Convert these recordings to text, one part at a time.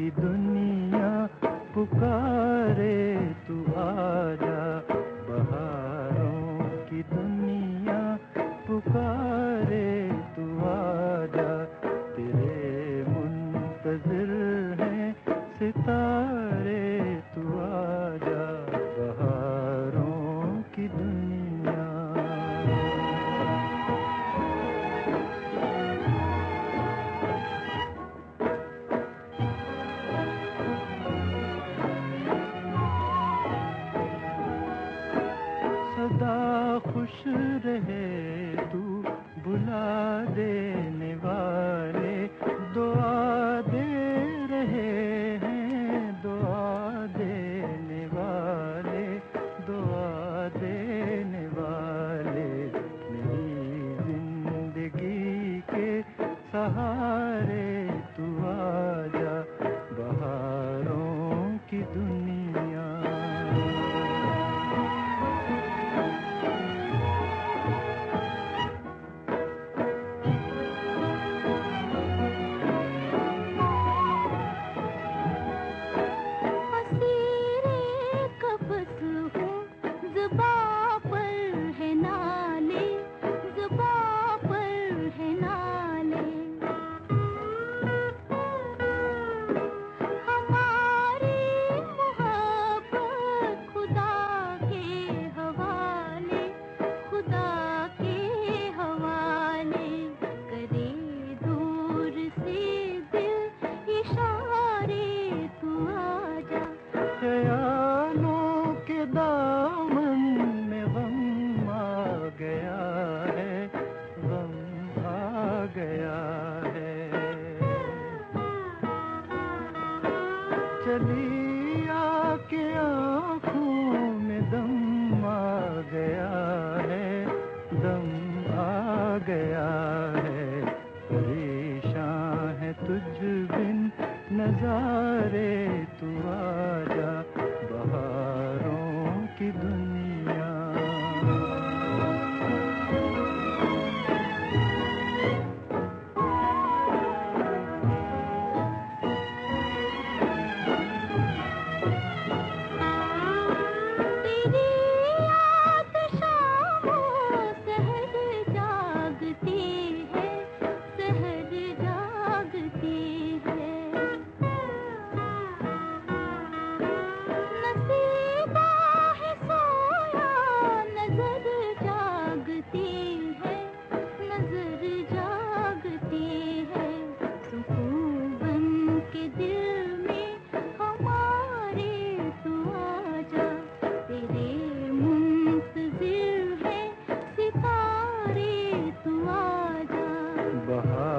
की दुनिया पुकारे तू आजा, बहारों की दुनिया पुकारे तू आजा, तेरे मुंतज़िर हैं सितारे तू आजा, बहारों की दुनिया। सदा खुश रहे तू बुला देने वाले, दुआ दे रहे हैं दुआ देने वाले, दुआ देने वाले, मेरी जिंदगी के सहारे तू आजा, बहारों की दुनिया। ख्यालों के दामन में गम आ गया है, गम आ गया है, चली आके आँखों में दम आ गया है, दम आ गया है, परेशान है तुझ बिन नजारे तू आजा, बहारों की दुनिया।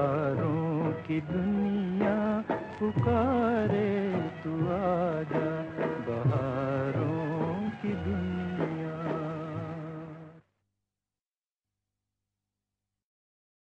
बहारों की दुनिया पुकारे तू आजा।